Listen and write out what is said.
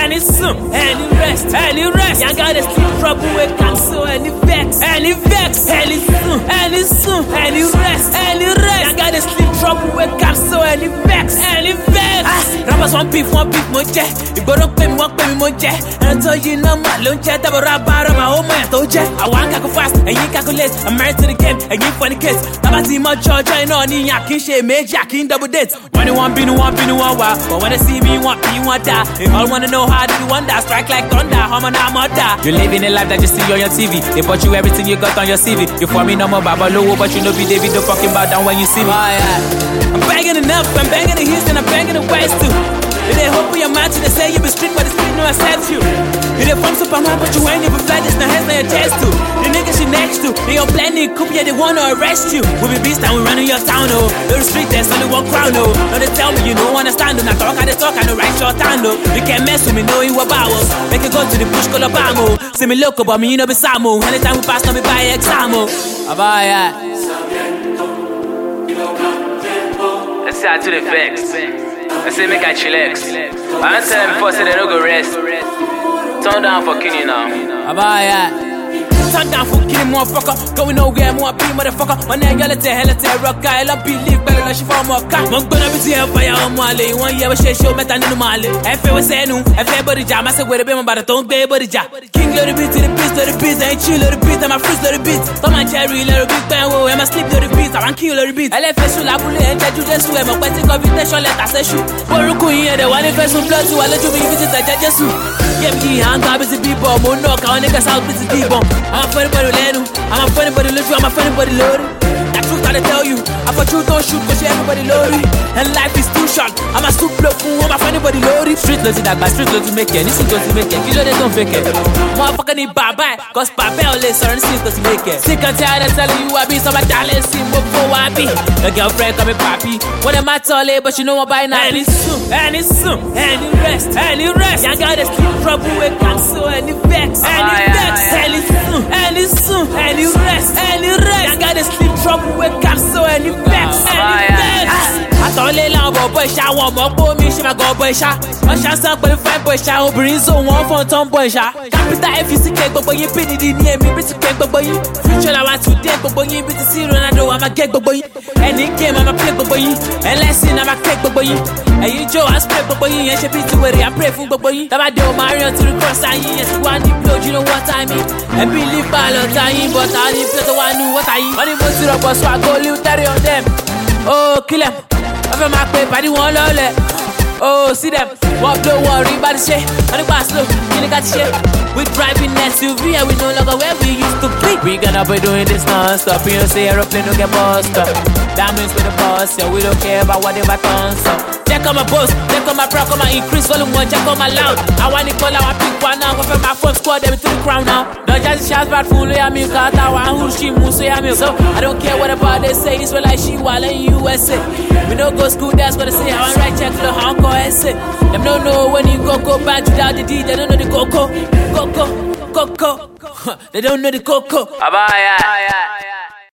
any soon, any rest, any rest. Young guy that's in trouble with cancel, any vex, any vex, any soon, any soon, any rest, any rest. Young guy that's in trouble with cancel, any vex, any vex. Rappers one beef, more jet. You go don't pay me, won't pay me more jet. And so you know my lunch at the rabba, my home man, don't jet. I want to fast, and you calculate. I'm married to the game, and you funny kids. Never see my church, I know, ni yakin shit, major, yakin double dates. When you want, be no one, wow. But when they see me, want be want die. They all wanna know how do you want that? Strike like thunder, how man I'm die. You're living a life that you see on your TV. They bought you everything you got on your CV. You for me no more Baba Lowo, but you know be David, don't fucking bow down when you see me. I'm banging enough, I'm banging the hits and I'm banging the ways too. If they hope for your mind, they say you be street, but the street no accept you. If they from Superman, but you ain't even flat, it's no hands, no your chest to. The niggas you next to, they all blending, coop, yeah, they wanna arrest you. We be beast and we running your town, oh. The street, there's only one crown, oh. Now they tell me you don't understand, oh. Now talk, I talk, I know right short hand, oh. You can't mess with me, know you about us. Make it go to the bush, call a bamo. See me local, but me, you know be Samo. Anytime we pass, now we buy examo. Abaya. Let's say to the vex. Let's say make I chillax. I don't tell them before say they don't go rest. Turn down for Kenny now. Abaya. Turn down for killing motherfucker. Going nowhere, more be motherfucker. My name y'all let rock guy. I believe better than she for more car. I'm gonna be here for your own male. 1 year we show me than male. If it was say no, if everybody jam, I say where the baby but don't be everybody jam. King little bit to the beat, little bit, ain't chill little bit, I'm a freeze little bit. Come on cherry little bit, bang I'm a sleep little bit, I'm kill little bit. I left a shoe la boule and you just swim. I'm waiting invitation letter say shoot. Boruku here the one first from blood to I let you visit I just shoot. Give me hand up busy people, mo no ka niggas out busy people. I'm a funny body Lenu, I'm a funny body Lutu, I'm a funny body Lori. That truth I tell you, I for truth don't shoot, cause you everybody Lori. And life is too short, I'm a soup block, I'm a funny body Lori. Street loads that by street loads to make it, this is going to make it, you know they don't fake it. Motherfucker need bye-bye, cause Papa only certain things to make it. Sick and tired of telling you I be, so my talent see before I be. The girlfriend call me papi, what am I telling, but you know what by now. And it's soon, any rest, any rest. Young guy that's in trouble with cancel, any vex, any vex, any soon, any soon, any rest, any rest. Young guy that's in trouble with cancel, any vex, any vex. I thought they love boy shot, one more for me, she my go boy shot. My chance up with a fine boy shot, bring so one for Tom boy shot. Capital if you see cake, but you pity the near me, bitch cake, but you. Future I want to dead, but you bitch see when I know I'm a cake, but you. And in game I'm a play, but you. And lesson I'm a cake, but you. And you Joe, I spray, but you. And she be to where I pray for, but you. That I do Mario to the cross, I yes, one deep blood, you know what I mean. And believe by lot time, but I need to one knew what I eat. Money goes to the boss, so I go live 30 on them. Oh, kill them. Over my paper, the one lolly. Oh, see them. What blow worry about the shit. On the bus, look, you got shit. We driving SUV and we no longer where we used to be. We gonna be doing this non-stop. You know, say aeroplane don't get bust up. Diamonds with the boss, yeah, we don't care about what they back on. So check on my boss, check on my pro, come on increase volume 1, check on my loud. I want to call our pick one now, go for my phone squad, them to the crown now. Don't just shout bad fool, yeah, me got our who she moves, yeah, me. So I don't care what about they say, it's like she while in USA. We don't go school, that's what they say. I want right check the Hong Kong essay. Them don't know when you go back without the D, they don't know the coco. They don't know the coco. Abaya.